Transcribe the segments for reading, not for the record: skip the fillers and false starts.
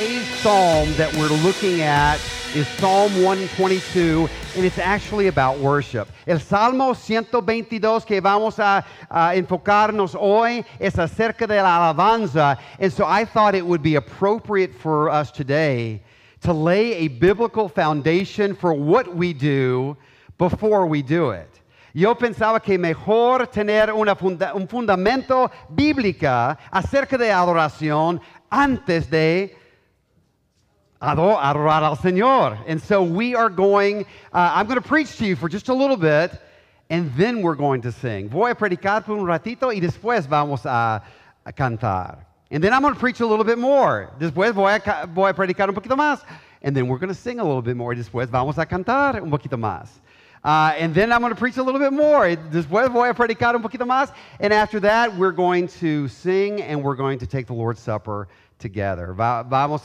Today's psalm that we're looking at is Psalm 122, and it's actually about worship. El Salmo 122 que vamos a enfocarnos hoy es acerca de la alabanza, and so I thought it would be appropriate for us today to lay a biblical foundation for what we do before we do it. Yo pensaba que mejor tener un fundamento bíblico acerca de adoración antes de adorar al Señor. And so we are going, I'm going to preach to you for just a little bit, and then we're going to sing. Voy a predicar por un ratito y después vamos a cantar. And then I'm going to preach a little bit more. Después voy a predicar un poquito más. And then we're going to sing a little bit more. Después vamos a cantar un poquito más. And then I'm going to preach a little bit more. Después voy a predicar un poquito más. And after that, we're going to sing and we're going to take the Lord's Supper together. Voy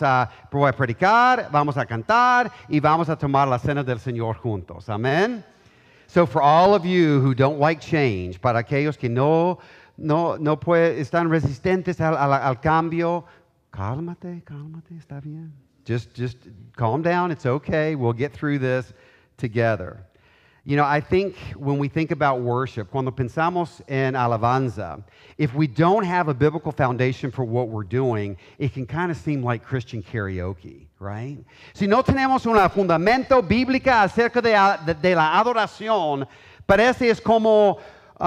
a predicar, vamos a cantar, y vamos a tomar la cena del Señor juntos. Amen? So for all of you who don't like change, para aquellos que no están resistentes al cambio, cálmate, está bien. Just calm down. It's okay. We'll get through this together. You know, I think when we think about worship, cuando pensamos en alabanza, if we don't have a biblical foundation for what we're doing, it can kind of seem like Christian karaoke, right? Si no tenemos un fundamento bíblico acerca de la adoración, parece es como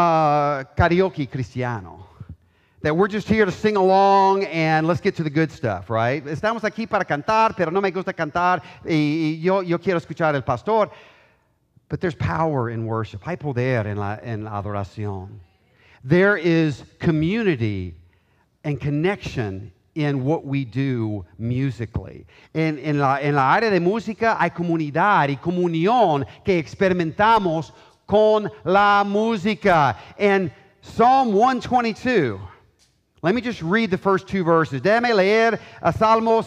karaoke cristiano. That we're just here to sing along and let's get to the good stuff, right? Estamos aquí para cantar, pero no me gusta cantar y yo quiero escuchar al pastor. But there's power in worship. Hay poder en la adoración. There is community and connection in what we do musically. En la área de música hay comunidad y comunión que experimentamos con la música. And Psalm 122, let me just read the first two verses. Déjame leer a Salmo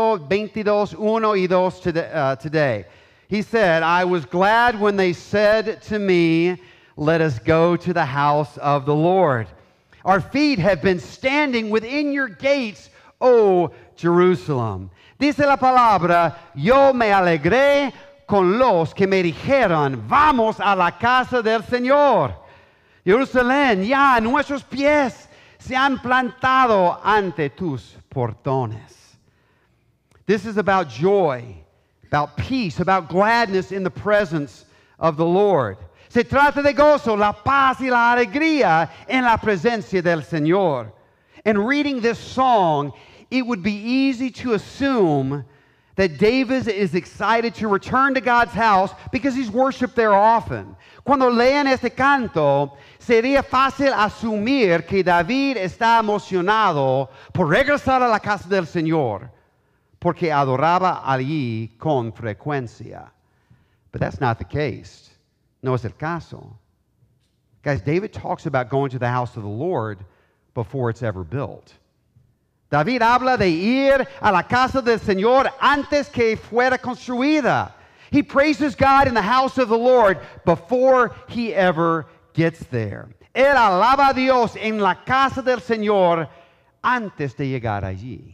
122, 1 y 2 today. He said, I was glad when they said to me, let us go to the house of the Lord. Our feet have been standing within your gates, O Jerusalem. Dice la palabra, yo me alegré con los que me dijeron, vamos a la casa del Señor. Jerusalén, ya nuestros pies se han plantado ante tus portones. This is about joy, about peace, about gladness in the presence of the Lord. Se trata de gozo, la paz y la alegría en la presencia del Señor. And reading this song, it would be easy to assume that David is excited to return to God's house because he's worshiped there often. Cuando lean este canto, sería fácil asumir que David está emocionado por regresar a la casa del Señor, porque adoraba allí con frecuencia. But that's not the case. No es el caso. Guys, David talks about going to the house of the Lord before it's ever built. David habla de ir a la casa del Señor antes que fuera construida. He praises God in the house of the Lord before he ever gets there. Él alaba a Dios en la casa del Señor antes de llegar allí.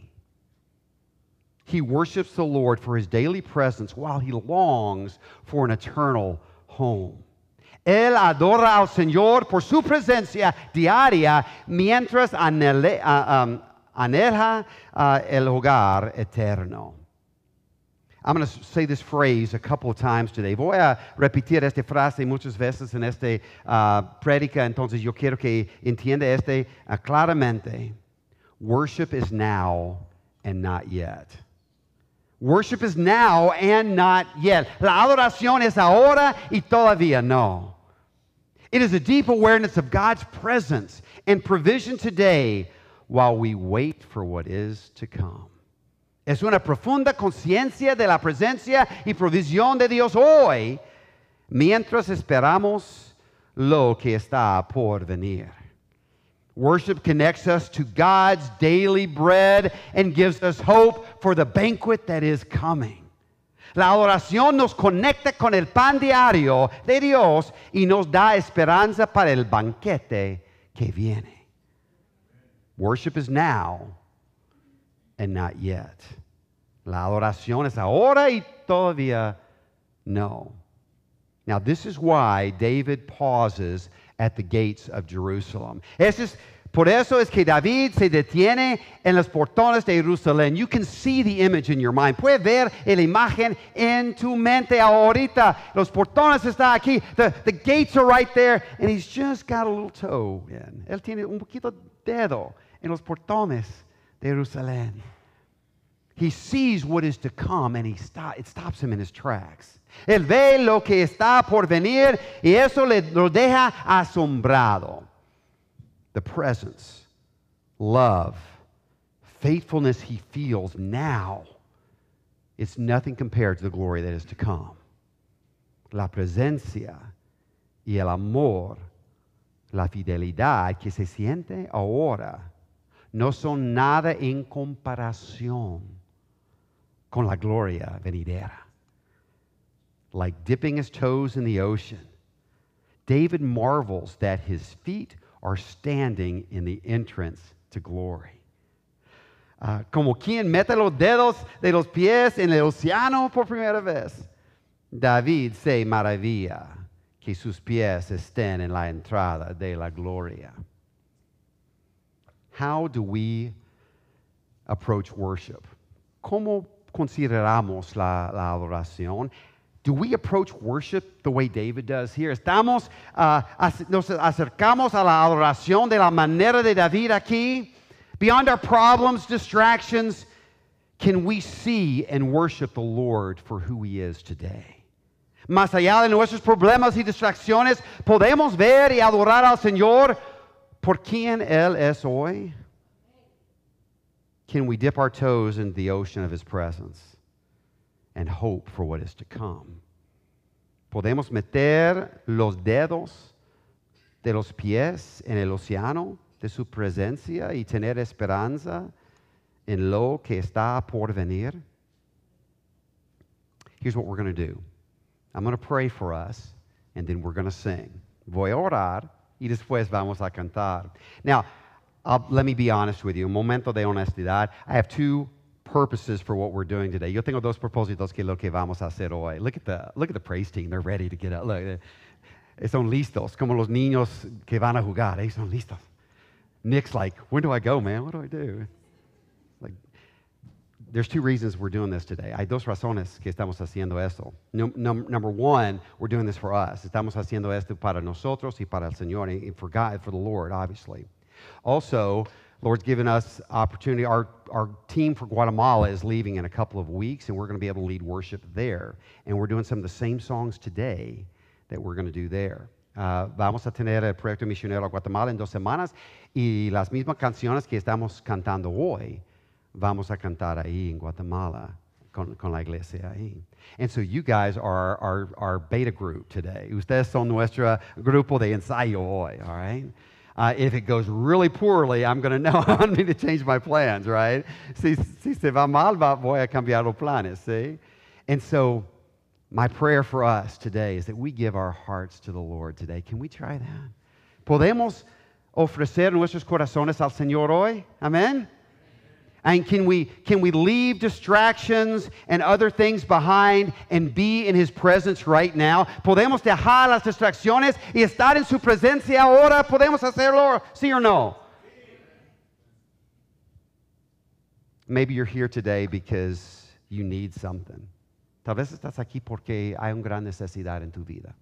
He worships the Lord for his daily presence while he longs for an eternal home. Él adora al Señor por su presencia diaria mientras anhela el hogar eterno. I'm going to say this phrase a couple of times today. Voy a repetir esta frase muchas veces en esta prédica, entonces yo quiero que entienda claramente. Worship is now and not yet. Worship is now and not yet. La adoración es ahora y todavía no. It is a deep awareness of God's presence and provision today while we wait for what is to come. Es una profunda conciencia de la presencia y provisión de Dios hoy, mientras esperamos lo que está por venir. Worship connects us to God's daily bread and gives us hope for the banquet that is coming. La adoración nos conecta con el pan diario de Dios y nos da esperanza para el banquete que viene. Worship is now and not yet. La adoración es ahora y todavía no. Now, this is why David pauses at the gates of Jerusalem. Por eso es que David se detiene en los portones de Jerusalén. You can see the image in your mind. Puedes ver la imagen en tu mente ahorita. Los portones están aquí. The gates are right there. And he's just got a little toe in. Él tiene un poquito dedo en los portones de Jerusalén. He sees what is to come and it stops him in his tracks. Él ve lo que está por venir y eso lo deja asombrado. The presence, love, faithfulness he feels now, it's nothing compared to the glory that is to come. La presencia y el amor, la fidelidad que se siente ahora no son nada en comparación con la gloria venidera. Like dipping his toes in the ocean, David marvels that his feet are standing in the entrance to glory. Como quien mete los dedos de los pies en el océano por primera vez, David se maravilla que sus pies estén en la entrada de la gloria. How do we approach worship? ¿Cómo consideramos la adoración? Do we approach worship the way David does here? Nos acercamos a la adoración de la manera de David aquí. Beyond our problems, distractions, can we see and worship the Lord for who He is today? Más allá de nuestros problemas y distracciones, podemos ver y adorar al Señor por quien Él es hoy. Can we dip our toes in the ocean of His presence and hope for what is to come? Podemos meter los dedos de los pies en el océano de su presencia y tener esperanza en lo que está por venir. Here's what we're going to do. I'm going to pray for us, and then we're going to sing. Voy a orar, y después vamos a cantar. Now, let me be honest with you. Un momento de honestidad. I have two purposes for what we're doing today. Yo tengo dos propósitos que lo que vamos a hacer hoy. Look at the praise team. They're ready to get out. Look, son listos, como los niños que van a jugar. Son listos. Nick's like, when do I go, man? What do I do? Like, there's two reasons we're doing this today. Hay dos razones que estamos haciendo esto. Number one, we're doing this for us. Estamos haciendo esto para nosotros y para el Señor, and for God, for the Lord, obviously. Also, Lord's given us opportunity. Our team for Guatemala is leaving in a couple of weeks, and we're going to be able to lead worship there. And we're doing some of the same songs today that we're going to do there. Vamos a tener el proyecto misionero a Guatemala en 2 semanas, y las mismas canciones que estamos cantando hoy, vamos a cantar ahí en Guatemala con la iglesia ahí. And so you guys are our beta group today. Ustedes son nuestro grupo de ensayo hoy, all right? If it goes really poorly, I'm going to know I need to change my plans, right? Si se va mal, voy a cambiar los planes, see? And so my prayer for us today is that we give our hearts to the Lord today. Can we try that? ¿Podemos ofrecer nuestros corazones al Señor hoy? Amen? And can we leave distractions and other things behind and be in His presence right now? ¿Podemos dejar las distracciones y estar en su presencia ahora? ¿Podemos hacerlo? ¿Sí or no? Maybe you're here today because you need something. Tal vez estás aquí porque hay una gran necesidad en tu vida.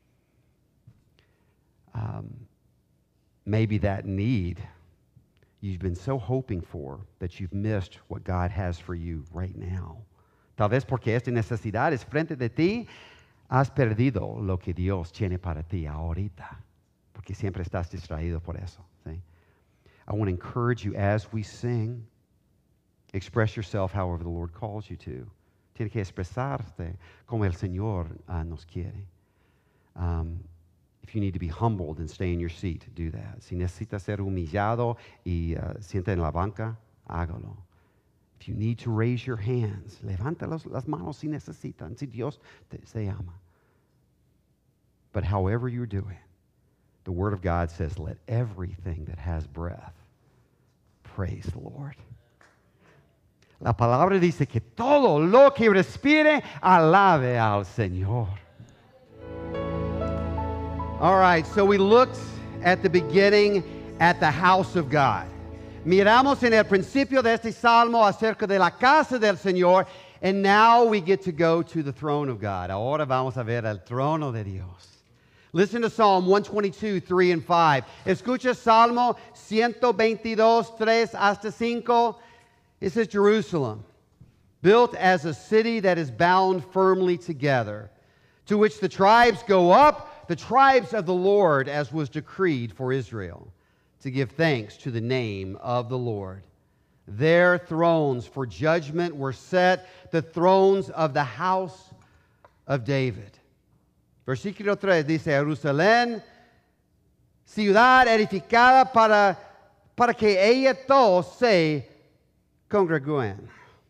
Maybe that need you've been so hoping for that you've missed what God has for you right now. Tal vez porque esta necesidad es frente de ti, has perdido lo que Dios tiene para ti ahorita, porque siempre estás distraído por eso. ¿Sí? I want to encourage you as we sing, express yourself however the Lord calls you to. Tienes que expresarte como el Señor nos quiere. If you need to be humbled and stay in your seat, do that. Si necesitas ser humillado y siente en la banca, hágalo. If you need to raise your hands, levanta las manos si necesitan, si Dios te ama. But however you're doing, the Word of God says, let everything that has breath praise the Lord. La palabra dice que todo lo que respire alabe al Señor. All right, so we looked at the beginning at the house of God. Miramos en el principio de este salmo acerca de la casa del Señor, and now we get to go to the throne of God. Ahora vamos a ver el trono de Dios. Listen to Psalm 122, 3 and 5. Escucha Salmo 122, 3 hasta 5. It says, Jerusalem, built as a city that is bound firmly together, to which the tribes go up, the tribes of the Lord, as was decreed for Israel, to give thanks to the name of the Lord. Their thrones for judgment were set, the thrones of the house of David. Versículo 3 dice, Jerusalén, ciudad edificada para que ella todos se congreguen.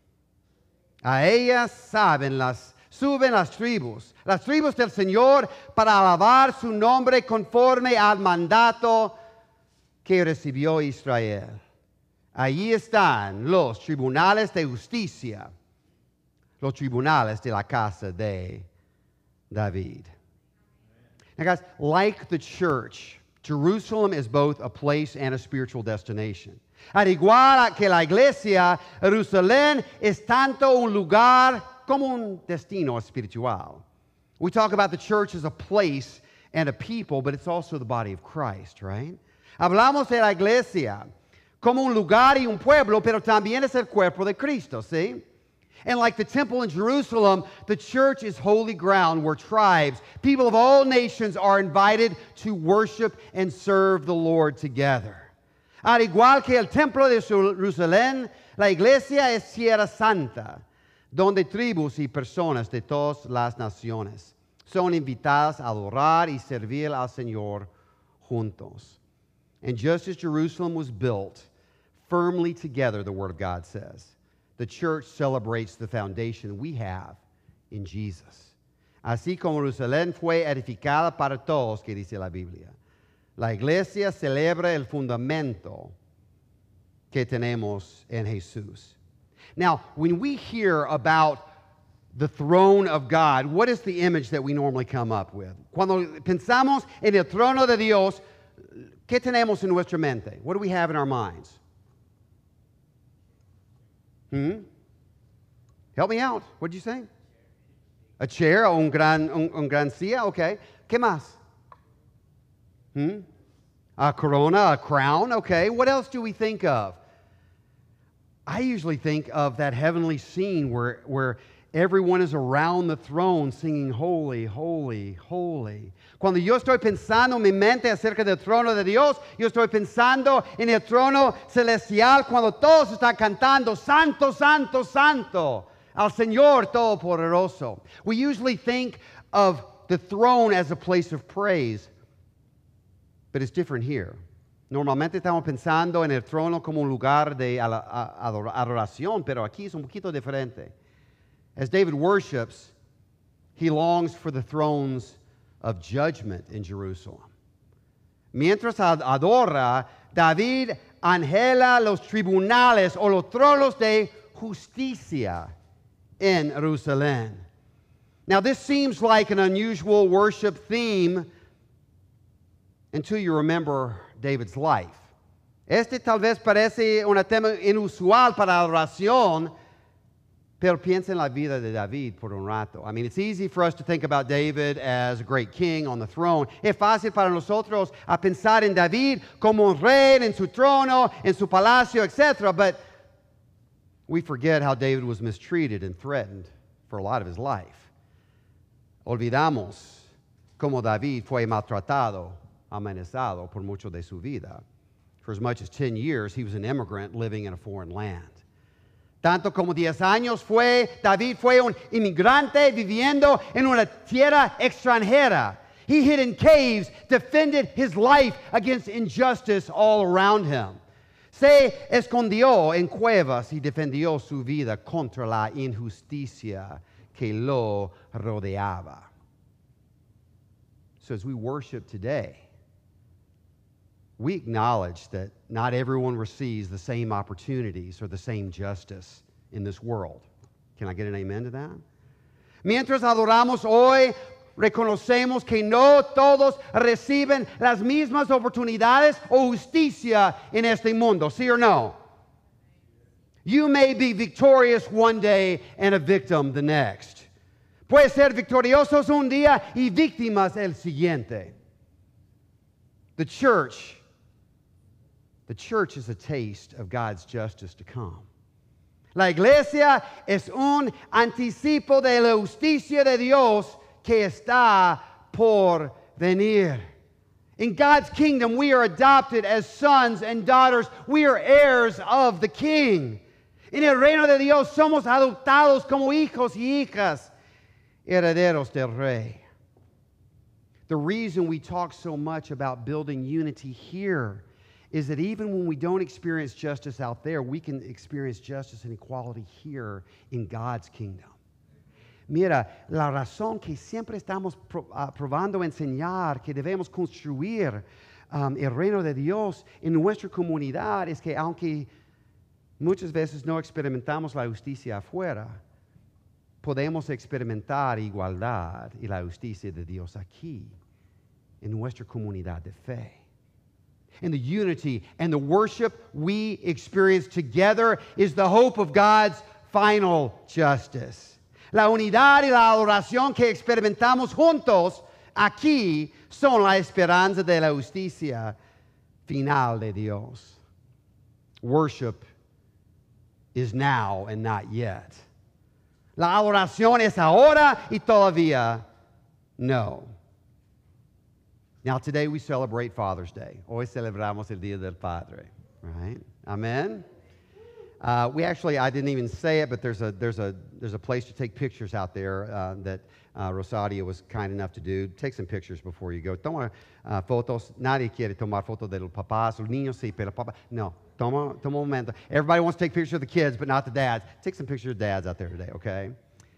A ella suben las tribus del Señor para alabar su nombre conforme al mandato que recibió Israel. Allí están los tribunales de justicia, los tribunales de la casa de David. Now guys, like the church, Jerusalem is both a place and a spiritual destination. Al igual que la iglesia, Jerusalén es tanto un lugar como un destino espiritual. We talk about the church as a place and a people, but it's also the body of Christ, right? Hablamos de la iglesia como un lugar y un pueblo, pero también es el cuerpo de Cristo, ¿sí? And like the temple in Jerusalem, the church is holy ground where tribes, people of all nations are invited to worship and serve the Lord together. Al igual que el templo de Jerusalén, la iglesia es tierra santa, donde tribus y personas de todas las naciones son invitadas a adorar y servir al Señor juntos. And just as Jerusalem was built firmly together, the Word of God says, the church celebrates the foundation we have in Jesus. Así como Jerusalén fue edificada para todos, que dice la Biblia, la iglesia celebra el fundamento que tenemos en Jesús. Now, when we hear about the throne of God, what is the image that we normally come up with? Cuando pensamos en el trono de Dios, ¿qué tenemos en nuestra mente? What do we have in our minds? Help me out. What did you say? A chair, un gran silla, okay. ¿Qué más? A corona, a crown, okay. What else do we think of? I usually think of that heavenly scene where everyone is around the throne singing, holy, holy, holy. Cuando yo estoy pensando en mi mente acerca del trono de Dios, yo estoy pensando en el trono celestial cuando todos están cantando, Santo, Santo, Santo, al Señor Todopoderoso. We usually think of the throne as a place of praise, but it's different here. Normalmente estamos pensando en el trono como un lugar de adoración, pero aquí es un poquito diferente. As David worships, he longs for the thrones of judgment in Jerusalem. Mientras adora, David anhela los tribunales o los tronos de justicia in Jerusalén. Now, this seems like an unusual worship theme until you remember David's life. Este tal vez parece un tema inusual para adoración, pero piensa en la vida de David por un rato. I mean, it's easy for us to think about David as a great king on the throne. Es fácil para nosotros a pensar en David como un rey en su trono, en su palacio, etc. But we forget how David was mistreated and threatened for a lot of his life. Olvidamos cómo David fue maltratado, amenazado por mucho de su vida. For as much as 10 years, he was an immigrant living in a foreign land. Tanto como 10 años David fue un inmigrante viviendo en una tierra extranjera. He hid in caves, defended his life against injustice all around him. Se escondió en cuevas y defendió su vida contra la injusticia que lo rodeaba. So as we worship today, we acknowledge that not everyone receives the same opportunities or the same justice in this world. Can I get an amen to that? Mientras adoramos hoy, reconocemos que no todos reciben las mismas oportunidades o justicia en este mundo. ¿Sí or no? You may be victorious one day and a victim the next. Puede ser victoriosos un día y víctimas el siguiente. The church is a taste of God's justice to come. La iglesia es un anticipo de la justicia de Dios que está por venir. In God's kingdom, we are adopted as sons and daughters. We are heirs of the King. En el reino de Dios somos adoptados como hijos y hijas, herederos del Rey. The reason we talk so much about building unity here is that even when we don't experience justice out there, we can experience justice and equality here in God's kingdom. Mira, la razón que siempre estamos probando enseñar que debemos construir el reino de Dios en nuestra comunidad es que aunque muchas veces no experimentamos la justicia afuera, podemos experimentar igualdad y la justicia de Dios aquí en nuestra comunidad de fe. And the unity and the worship we experience together is the hope of God's final justice. La unidad y la adoración que experimentamos juntos aquí son la esperanza de la justicia final de Dios. Worship is now and not yet. La adoración es ahora y todavía no. Now today we celebrate Father's Day. Hoy celebramos el Día del Padre, right? Amen. I didn't even say it, but there's a place to take pictures out there that Rosario was kind enough to do. Take some pictures before you go. Toma fotos. Nadie quiere tomar fotos de los papás. Los niños sí, pero papá. No. Toma un momento. Everybody wants to take pictures of the kids, but not the dads. Take some pictures of dads out there today, okay?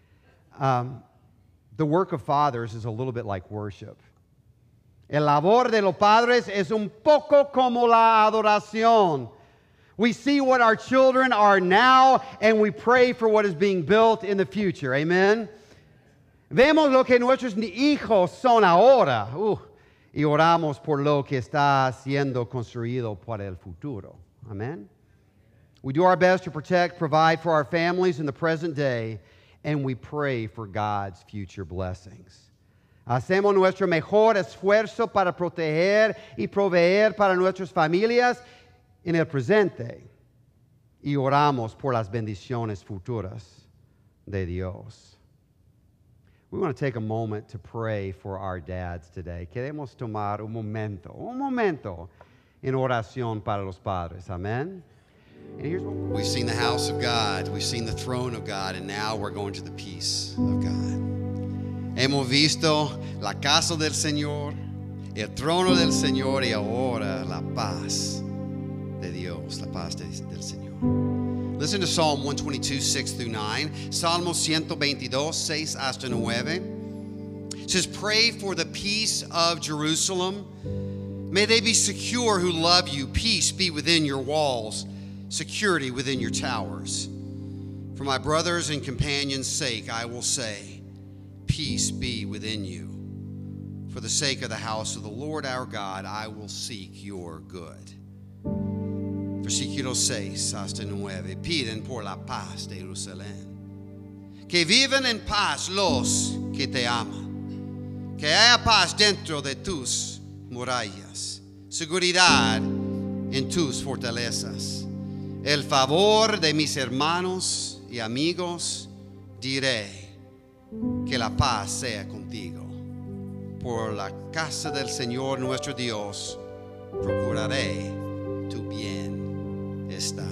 The work of fathers is a little bit like worship. El labor de los padres es un poco como la adoración. We see what our children are now, and we pray for what is being built in the future. Amen? Vemos lo que nuestros hijos son ahora, y oramos por lo que está siendo construido para el futuro. Amen? We do our best to protect, provide for our families in the present day, and we pray for God's future blessings. Hacemos nuestro mejor esfuerzo para proteger y proveer para nuestras familias en el presente y oramos por las bendiciones futuras de Dios. We want to take a moment to pray for our dads today. Queremos tomar un momento en oración para los padres. Amen. And here's what we've seen: the house of God, we've seen the throne of God, and now we're going to the peace of God. Hemos visto la casa del Señor, el trono del Señor y ahora la paz de Dios, la paz del Señor. Listen to Psalm 122, 6 through 9. Salmo 122, 6 hasta 9. It says, pray for the peace of Jerusalem. May they be secure who love you. Peace be within your walls, security within your towers. For my brothers and companions' sake, I will say, peace be within you. For the sake of the house of the Lord our God, I will seek your good. Versículo 6 hasta 9. Piden por la paz de Jerusalén. Que vivan en paz los que te aman. Que haya paz dentro de tus murallas. Seguridad en tus fortalezas. El favor de mis hermanos y amigos diré. Que la paz sea contigo. Por la casa del Señor nuestro Dios, procuraré tu bienestar.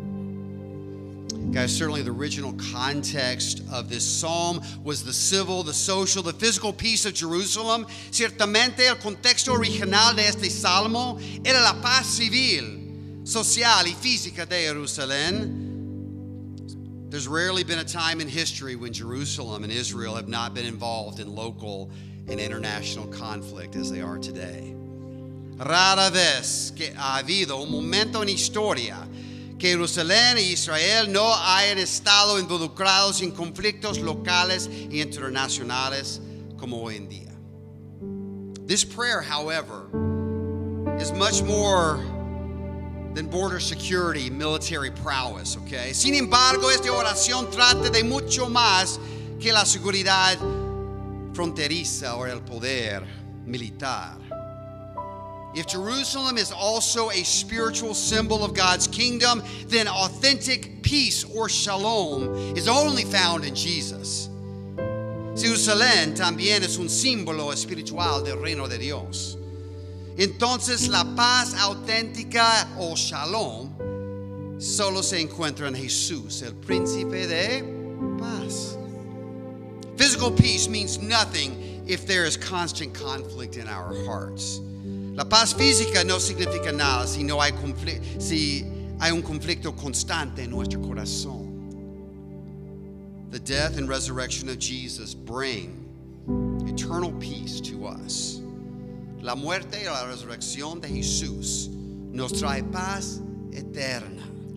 Guys, certainly the original context of this psalm was the civil, the social, the physical peace of Jerusalem. Ciertamente el contexto original de este salmo era la paz civil, social y física de Jerusalén. There's rarely been a time in history when Jerusalem and Israel have not been involved in local and international conflict as they are today. Rara vez que ha habido un momento en historia que Jerusalén y Israel no hayan estado involucrados en conflictos locales e internacionales como hoy en día. This prayer, however, is much more than border security, military prowess, okay? Sin embargo, esta oración trata de mucho más que la seguridad fronteriza o el poder militar. If Jerusalem is also a spiritual symbol of God's kingdom, then authentic peace or shalom is only found in Jesus. Jerusalén también es un símbolo espiritual del reino de Dios. Entonces la paz auténtica o shalom solo se encuentra en Jesús, el príncipe de paz. Physical peace means nothing if there is constant conflict in our hearts. La paz física no significa nada si hay un conflicto constante en nuestro corazón. The death and resurrection of Jesus bring eternal peace to us. La muerte y la resurrección de Jesús nos trae paz eterna.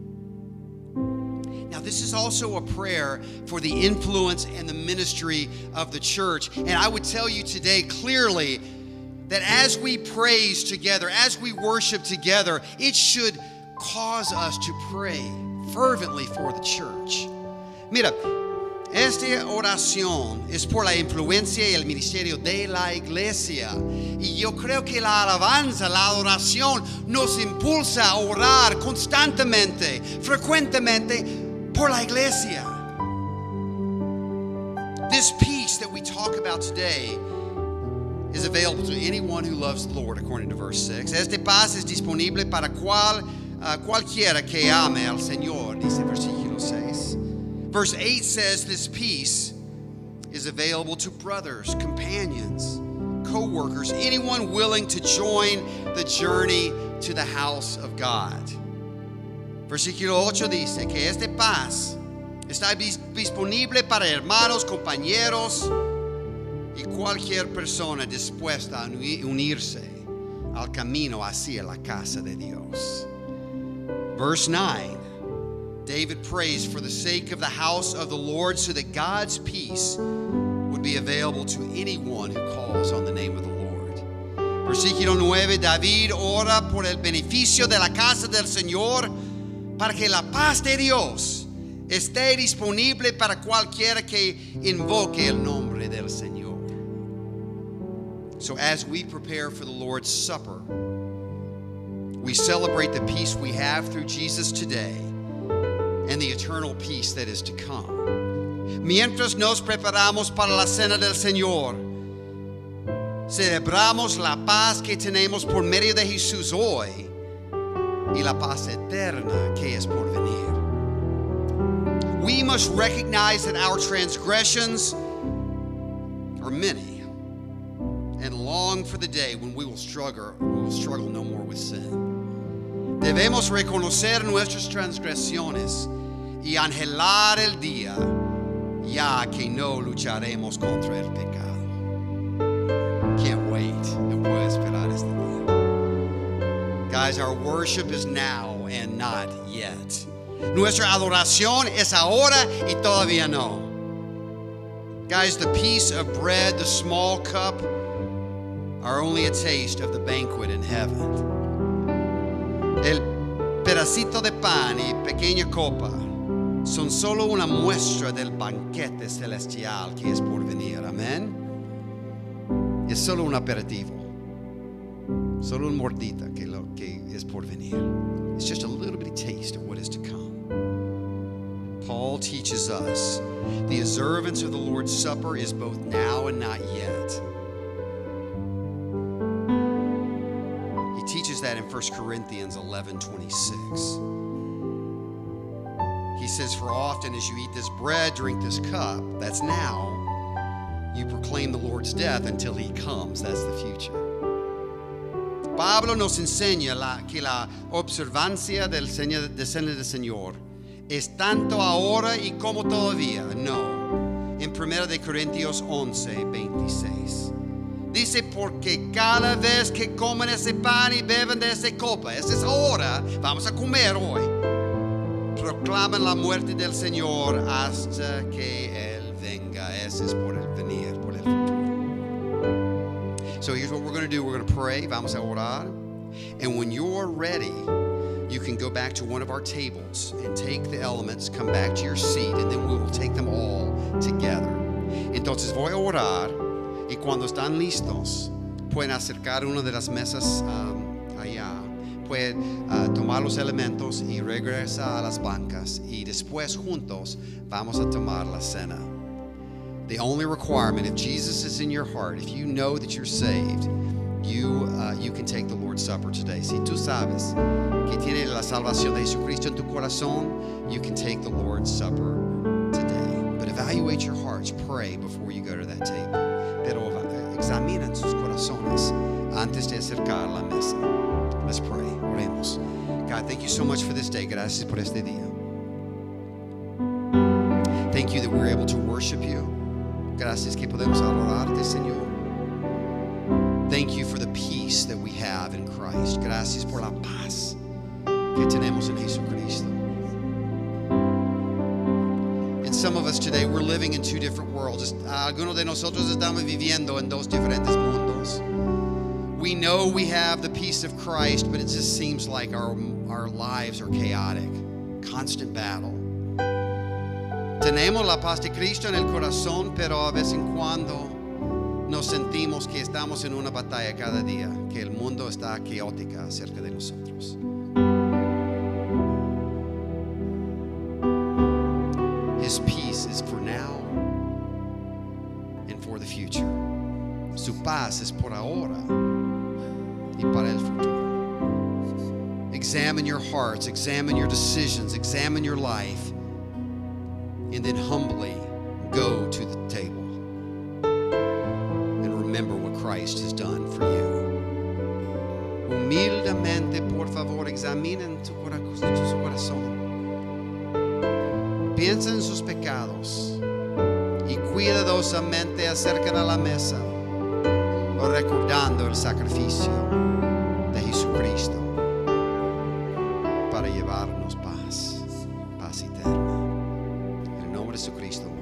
Now, this is also a prayer for the influence and the ministry of the church. And I would tell you today clearly that as we praise together, as we worship together, it should cause us to pray fervently for the church. Mira, esta oración es por la influencia y el ministerio de la iglesia. Y yo creo que la alabanza, la adoración nos impulsa a orar constantemente, frecuentemente por la iglesia. This peace that we talk about today is available to anyone who loves the Lord, according to verse 6. Este paz es disponible para cualquiera que ame al Señor, dice versículo 6. Verse 8 says this peace is available to brothers, companions, co-workers, anyone willing to join the journey to the house of God. Versículo 8 dice que esta paz está disponible para hermanos, compañeros y cualquier persona dispuesta a unirse al camino hacia la casa de Dios. Verse 9. David prays for the sake of the house of the Lord so that God's peace would be available to anyone who calls on the name of the Lord. Versículo 9, David ora por el beneficio de la casa del Señor para que la paz de Dios esté disponible para cualquiera que invoque el nombre del Señor. So as we prepare for the Lord's Supper, we celebrate the peace we have through Jesus today and the eternal peace that is to come. Mientras nos preparamos para la cena del Señor, celebramos la paz que tenemos por medio de Jesús hoy y la paz eterna que es por venir. We must recognize that our transgressions are many and long for the day when we will struggle no more with sin. Debemos reconocer nuestras transgresiones y anhelar el día ya que no lucharemos contra el pecado. Can't wait. No puedo esperar este día. Guys, our worship is now and not yet. Nuestra adoración es ahora y todavía no. Guys, the piece of bread, the small cup, are only a taste of the banquet in heaven. El pedacito de pan y pequeña copa son solo una muestra del banquete celestial que es por venir. Amén. Es solo un aperitivo, solo una mordita que es por venir. It's just a little bitty taste of what is to come. Paul teaches us the observance of the Lord's Supper is both now and not yet. Teaches that in 1 Corinthians 11:26. He says, for often as you eat this bread, drink this cup, that's now, you proclaim the Lord's death until he comes, that's the future. Pablo nos enseña que la observancia del cena del Señor es tanto ahora y como todavía, no, en 1 Corintios 11:26. Dice, porque cada vez que comen ese pan y beben de esa copa, esa es ahora, vamos a comer hoy. proclaman la muerte del Señor hasta que Él venga. Ese es por el venir, por el futuro. So here's what we're going to do. We're going to pray. Vamos a orar. And when you're ready, you can go back to one of our tables and take the elements, come back to your seat, and then we will take them all together. Entonces voy a orar, y cuando están listos, pueden acercar una de las mesas allá. Pueden tomar los elementos y regresar a las bancas, y después juntos vamos a tomar la cena. The only requirement, if Jesus is in your heart, if you know that you're saved, you can take the Lord's Supper today. Si tú sabes que tiene la salvación de Jesucristo en tu corazón, you can take the Lord's Supper today. But evaluate your hearts. Pray before you go to that table. Pero examinen sus corazones antes de acercar la mesa. Let's pray. Oremos. God, thank you so much for this day. Gracias por este día. Thank you that we're able to worship you. Gracias que podemos adorarte, Señor. Thank you for the peace that we have in Christ. Gracias por la paz que tenemos en Jesucristo. And some of us today, we're living in two different worlds. Algunos de nosotros estamos viviendo en dos diferentes mundos. We know we have the peace of Christ, but it just seems like our lives are chaotic. Constant battle. Tenemos la paz de Cristo en el corazón, pero a vez en cuando nos sentimos que estamos en una batalla cada día, que el mundo está caótica cerca de nosotros. His peace is for now and for the future. Su paz es por ahora y para el futuro. Examine your hearts, examine your decisions, examine your life, and then humbly go to the table and remember what Christ has done for you. Humildemente, por favor, examinen su corazón. Piensa en sus pecados y cuidadosamente acercan a la mesa, recordando el sacrificio de Jesucristo para llevarnos paz eterna. En el nombre de Jesucristo.